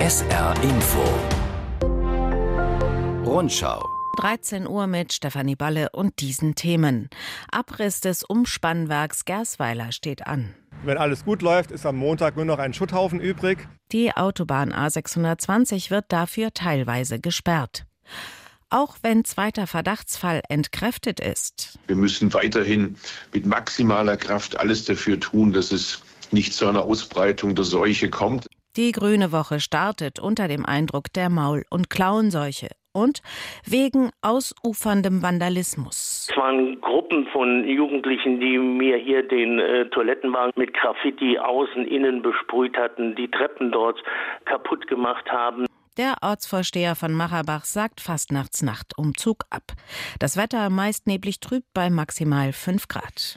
SR Info Rundschau 13 Uhr mit Stefanie Balle und diesen Themen. Abriss des Umspannwerks Gersweiler steht an. Wenn alles gut läuft, ist am Montag nur noch ein Schutthaufen übrig. Die Autobahn A620 wird dafür teilweise gesperrt. Auch wenn zweiter Verdachtsfall entkräftet ist. Wir müssen weiterhin mit maximaler Kraft alles dafür tun, dass es nicht zu einer Ausbreitung der Seuche kommt. Die Grüne Woche startet unter dem Eindruck der Maul- und Klauenseuche und wegen ausuferndem Vandalismus. Es waren Gruppen von Jugendlichen, die mir hier den Toilettenwagen mit Graffiti außen, innen besprüht hatten, die Treppen dort kaputt gemacht haben. Der Ortsvorsteher von Macherbach sagt Fastnachtsnacht-Umzug ab. Das Wetter meist neblig trüb bei maximal 5 Grad.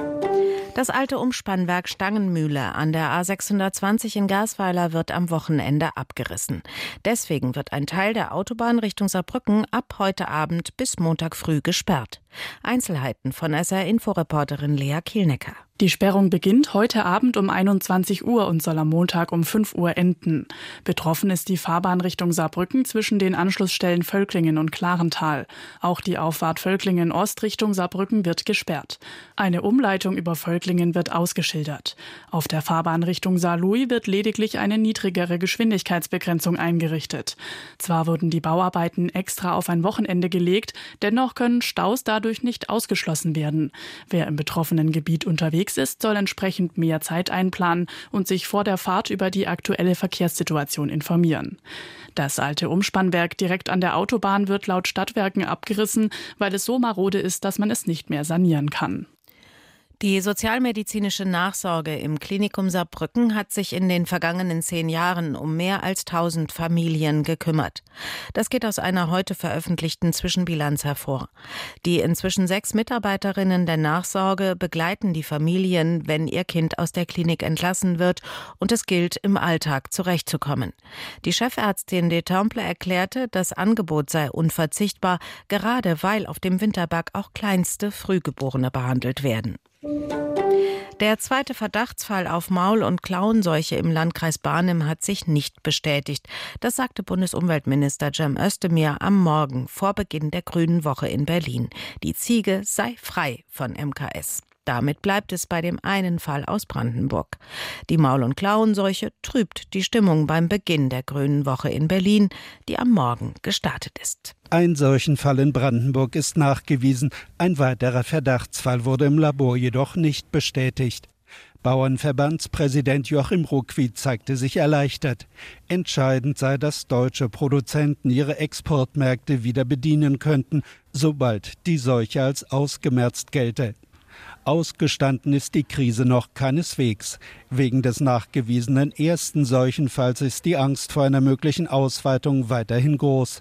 Das alte Umspannwerk Stangenmühle an der A620 in Gersweiler wird am Wochenende abgerissen. Deswegen wird ein Teil der Autobahn Richtung Saarbrücken ab heute Abend bis Montag früh gesperrt. Einzelheiten von SR-Info-Reporterin Lea Kielnecker. Die Sperrung beginnt heute Abend um 21 Uhr und soll am Montag um 5 Uhr enden. Betroffen ist die Fahrbahn Richtung Saarbrücken zwischen den Anschlussstellen Völklingen und Klarental. Auch die Auffahrt Völklingen Ost Richtung Saarbrücken wird gesperrt. Eine Umleitung über Völklingen wird ausgeschildert. Auf der Fahrbahn Richtung Saarlouis wird lediglich eine niedrigere Geschwindigkeitsbegrenzung eingerichtet. Zwar wurden die Bauarbeiten extra auf ein Wochenende gelegt, dennoch können Staus dadurch nicht ausgeschlossen werden. Wer im betroffenen Gebiet unterwegs ist, soll entsprechend mehr Zeit einplanen und sich vor der Fahrt über die aktuelle Verkehrssituation informieren. Das alte Umspannwerk direkt an der Autobahn wird laut Stadtwerken abgerissen, weil es so marode ist, dass man es nicht mehr sanieren kann. Die sozialmedizinische Nachsorge im Klinikum Saarbrücken hat sich in den vergangenen 10 Jahren um mehr als 1000 Familien gekümmert. Das geht aus einer heute veröffentlichten Zwischenbilanz hervor. Die inzwischen 6 Mitarbeiterinnen der Nachsorge begleiten die Familien, wenn ihr Kind aus der Klinik entlassen wird und es gilt, im Alltag zurechtzukommen. Die Chefärztin de Temple erklärte, das Angebot sei unverzichtbar, gerade weil auf dem Winterberg auch kleinste Frühgeborene behandelt werden. Der zweite Verdachtsfall auf Maul- und Klauenseuche im Landkreis Barnim hat sich nicht bestätigt. Das sagte Bundesumweltminister Cem Özdemir am Morgen vor Beginn der Grünen Woche in Berlin. Die Ziege sei frei von MKS. Damit bleibt es bei dem einen Fall aus Brandenburg. Die Maul- und Klauenseuche trübt die Stimmung beim Beginn der Grünen Woche in Berlin, die am Morgen gestartet ist. Ein solchen Fall in Brandenburg ist nachgewiesen. Ein weiterer Verdachtsfall wurde im Labor jedoch nicht bestätigt. Bauernverbandspräsident Joachim Ruckwied zeigte sich erleichtert. Entscheidend sei, dass deutsche Produzenten ihre Exportmärkte wieder bedienen könnten, sobald die Seuche als ausgemerzt gelte. Ausgestanden ist die Krise noch keineswegs. Wegen des nachgewiesenen ersten Seuchenfalls ist die Angst vor einer möglichen Ausweitung weiterhin groß.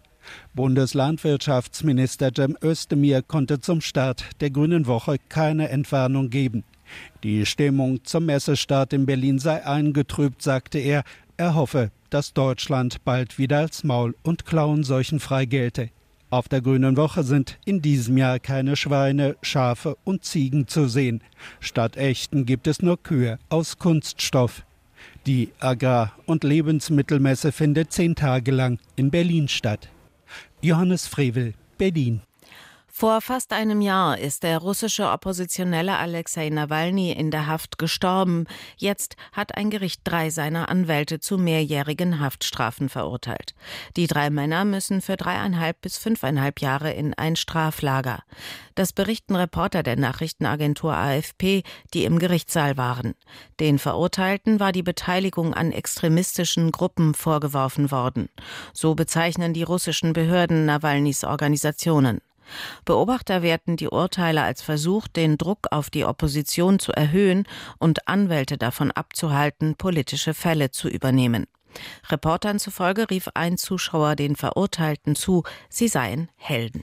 Bundeslandwirtschaftsminister Cem Özdemir konnte zum Start der Grünen Woche keine Entwarnung geben. Die Stimmung zum Messestart in Berlin sei eingetrübt, sagte er. Er hoffe, dass Deutschland bald wieder als Maul- und Klauenseuchenfrei gelte. Auf der Grünen Woche sind in diesem Jahr keine Schweine, Schafe und Ziegen zu sehen. Statt echten gibt es nur Kühe aus Kunststoff. Die Agrar- und Lebensmittelmesse findet 10 Tage lang in Berlin statt. Johannes Frevel, Berlin. Vor fast einem Jahr ist der russische Oppositionelle Alexei Nawalny in der Haft gestorben. Jetzt hat ein Gericht 3 seiner Anwälte zu mehrjährigen Haftstrafen verurteilt. Die 3 Männer müssen für 3,5 bis 5,5 Jahre in ein Straflager. Das berichten Reporter der Nachrichtenagentur AFP, die im Gerichtssaal waren. Den Verurteilten war die Beteiligung an extremistischen Gruppen vorgeworfen worden. So bezeichnen die russischen Behörden Nawalnys Organisationen. Beobachter werten die Urteile als Versuch, den Druck auf die Opposition zu erhöhen und Anwälte davon abzuhalten, politische Fälle zu übernehmen. Reportern zufolge rief ein Zuschauer den Verurteilten zu, sie seien Helden.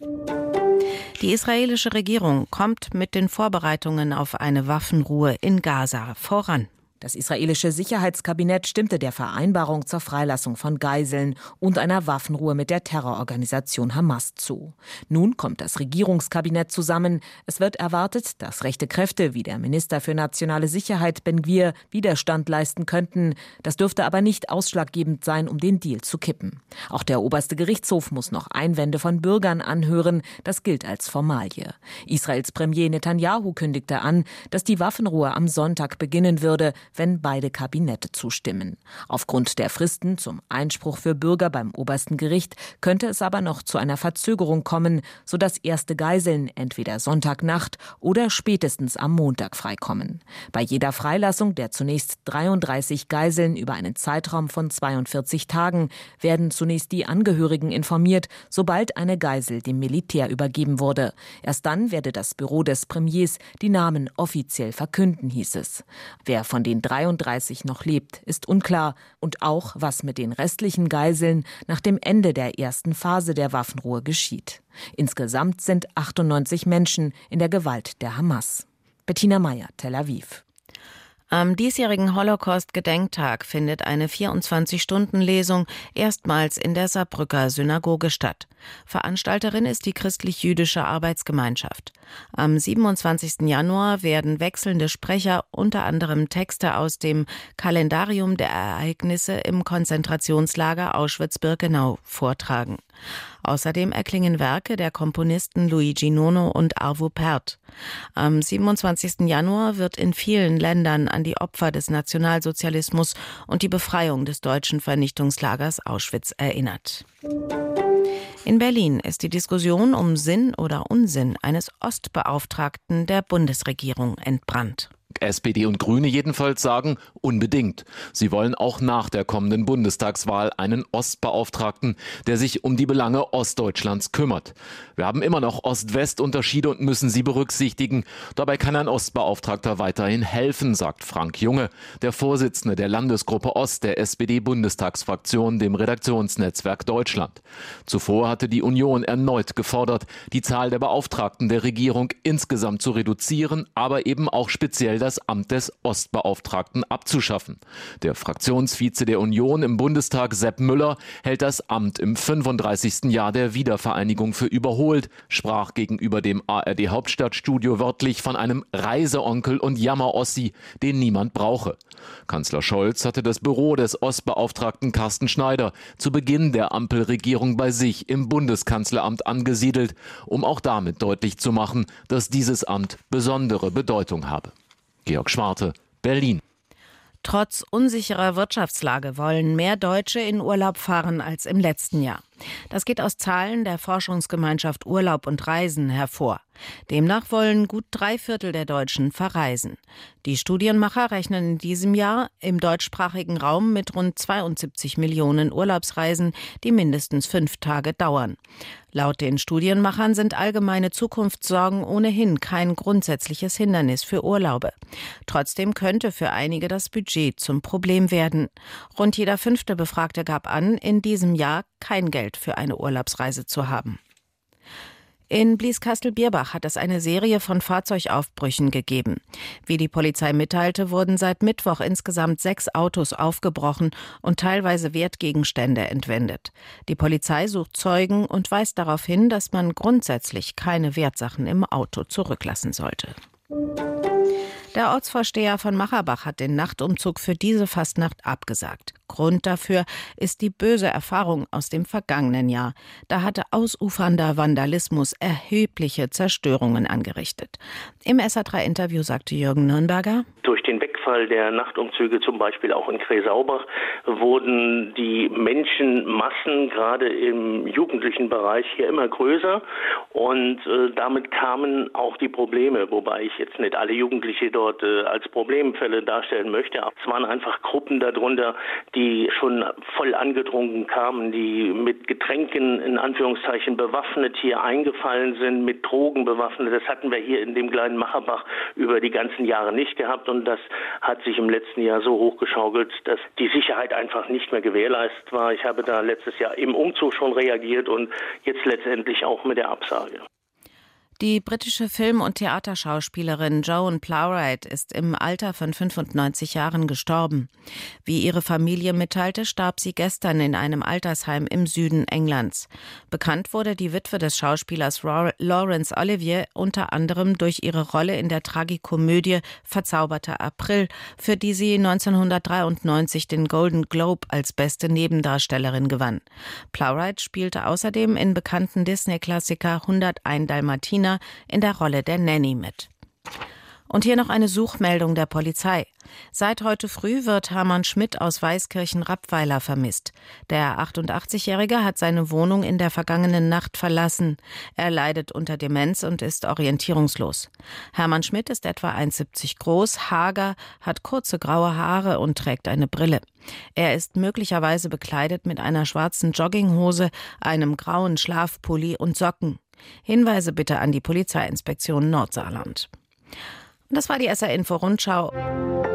Die israelische Regierung kommt mit den Vorbereitungen auf eine Waffenruhe in Gaza voran. Das israelische Sicherheitskabinett stimmte der Vereinbarung zur Freilassung von Geiseln und einer Waffenruhe mit der Terrororganisation Hamas zu. Nun kommt das Regierungskabinett zusammen. Es wird erwartet, dass rechte Kräfte wie der Minister für nationale Sicherheit Ben-Gvir Widerstand leisten könnten. Das dürfte aber nicht ausschlaggebend sein, um den Deal zu kippen. Auch der oberste Gerichtshof muss noch Einwände von Bürgern anhören. Das gilt als Formalie. Israels Premier Netanyahu kündigte an, dass die Waffenruhe am Sonntag beginnen würde, wenn beide Kabinette zustimmen. Aufgrund der Fristen zum Einspruch für Bürger beim obersten Gericht könnte es aber noch zu einer Verzögerung kommen, sodass erste Geiseln entweder Sonntagnacht oder spätestens am Montag freikommen. Bei jeder Freilassung der zunächst 33 Geiseln über einen Zeitraum von 42 Tagen werden zunächst die Angehörigen informiert, sobald eine Geisel dem Militär übergeben wurde. Erst dann werde das Büro des Premiers die Namen offiziell verkünden, hieß es. Wer von den 33 noch lebt, ist unklar. Und auch, was mit den restlichen Geiseln nach dem Ende der ersten Phase der Waffenruhe geschieht. Insgesamt sind 98 Menschen in der Gewalt der Hamas. Bettina Meyer, Tel Aviv. Am diesjährigen Holocaust-Gedenktag findet eine 24-Stunden-Lesung erstmals in der Saarbrücker Synagoge statt. Veranstalterin ist die Christlich-Jüdische Arbeitsgemeinschaft. Am 27. Januar werden wechselnde Sprecher unter anderem Texte aus dem Kalendarium der Ereignisse im Konzentrationslager Auschwitz-Birkenau vortragen. Außerdem erklingen Werke der Komponisten Luigi Nono und Arvo Pärt. Am 27. Januar wird in vielen Ländern an die Opfer des Nationalsozialismus und die Befreiung des deutschen Vernichtungslagers Auschwitz erinnert. In Berlin ist die Diskussion um Sinn oder Unsinn eines Ostbeauftragten der Bundesregierung entbrannt. SPD und Grüne jedenfalls sagen, unbedingt. Sie wollen auch nach der kommenden Bundestagswahl einen Ostbeauftragten, der sich um die Belange Ostdeutschlands kümmert. Wir haben immer noch Ost-West-Unterschiede und müssen sie berücksichtigen. Dabei kann ein Ostbeauftragter weiterhin helfen, sagt Frank Junge, der Vorsitzende der Landesgruppe Ost der SPD-Bundestagsfraktion, dem Redaktionsnetzwerk Deutschland. Zuvor hatte die Union erneut gefordert, die Zahl der Beauftragten der Regierung insgesamt zu reduzieren, aber eben auch speziell das Amt des Ostbeauftragten abzuschaffen. Der Fraktionsvize der Union im Bundestag, Sepp Müller, hält das Amt im 35. Jahr der Wiedervereinigung für überholt, sprach gegenüber dem ARD-Hauptstadtstudio wörtlich von einem Reiseonkel und Jammerossi, den niemand brauche. Kanzler Scholz hatte das Büro des Ostbeauftragten Carsten Schneider zu Beginn der Ampelregierung bei sich im Bundeskanzleramt angesiedelt, um auch damit deutlich zu machen, dass dieses Amt besondere Bedeutung habe. Georg Schwarte, Berlin. Trotz unsicherer Wirtschaftslage wollen mehr Deutsche in Urlaub fahren als im letzten Jahr. Das geht aus Zahlen der Forschungsgemeinschaft Urlaub und Reisen hervor. Demnach wollen gut 3/4 der Deutschen verreisen. Die Studienmacher rechnen in diesem Jahr im deutschsprachigen Raum mit rund 72 Millionen Urlaubsreisen, die mindestens 5 Tage dauern. Laut den Studienmachern sind allgemeine Zukunftssorgen ohnehin kein grundsätzliches Hindernis für Urlaube. Trotzdem könnte für einige das Budget zum Problem werden. Rund jeder 5. Befragte gab an, in diesem Jahr kein Geld für eine Urlaubsreise zu haben. In Blieskastel-Bierbach hat es eine Serie von Fahrzeugaufbrüchen gegeben. Wie die Polizei mitteilte, wurden seit Mittwoch insgesamt 6 Autos aufgebrochen und teilweise Wertgegenstände entwendet. Die Polizei sucht Zeugen und weist darauf hin, dass man grundsätzlich keine Wertsachen im Auto zurücklassen sollte. Der Ortsvorsteher von Macherbach hat den Nachtumzug für diese Fastnacht abgesagt. Grund dafür ist die böse Erfahrung aus dem vergangenen Jahr. Da hatte ausufernder Vandalismus erhebliche Zerstörungen angerichtet. Im SA3-Interview sagte Jürgen Nürnberger: Durch den Wegfall der Nachtumzüge, zum Beispiel auch in Kresaubach, wurden die Menschenmassen gerade im jugendlichen Bereich hier immer größer und damit kamen auch die Probleme, wobei ich jetzt nicht alle Jugendliche dort als Problemfälle darstellen möchte. Es waren einfach Gruppen darunter, die schon voll angetrunken kamen, die mit Getränken in Anführungszeichen bewaffnet hier eingefallen sind, mit Drogen bewaffnet. Das hatten wir hier in dem kleinen Macherbach über die ganzen Jahre nicht gehabt und das hat sich im letzten Jahr so hochgeschaukelt, dass die Sicherheit einfach nicht mehr gewährleistet war. Ich habe da letztes Jahr im Umzug schon reagiert und jetzt letztendlich auch mit der Absage. Die britische Film- und Theaterschauspielerin Joan Plowright ist im Alter von 95 Jahren gestorben. Wie ihre Familie mitteilte, starb sie gestern in einem Altersheim im Süden Englands. Bekannt wurde die Witwe des Schauspielers Laurence Olivier unter anderem durch ihre Rolle in der Tragikomödie Verzauberter April, für die sie 1993 den Golden Globe als beste Nebendarstellerin gewann. Plowright spielte außerdem in bekannten Disney-Klassiker 101 Dalmatiner in der Rolle der Nanny mit. Und hier noch eine Suchmeldung der Polizei. Seit heute früh wird Hermann Schmidt aus Weißkirchen-Rappweiler vermisst. Der 88-Jährige hat seine Wohnung in der vergangenen Nacht verlassen. Er leidet unter Demenz und ist orientierungslos. Hermann Schmidt ist etwa 1,70 groß, hager, hat kurze graue Haare und trägt eine Brille. Er ist möglicherweise bekleidet mit einer schwarzen Jogginghose, einem grauen Schlafpulli und Socken. Hinweise bitte an die Polizeiinspektion Nordsaarland. Das war die SR Info Rundschau.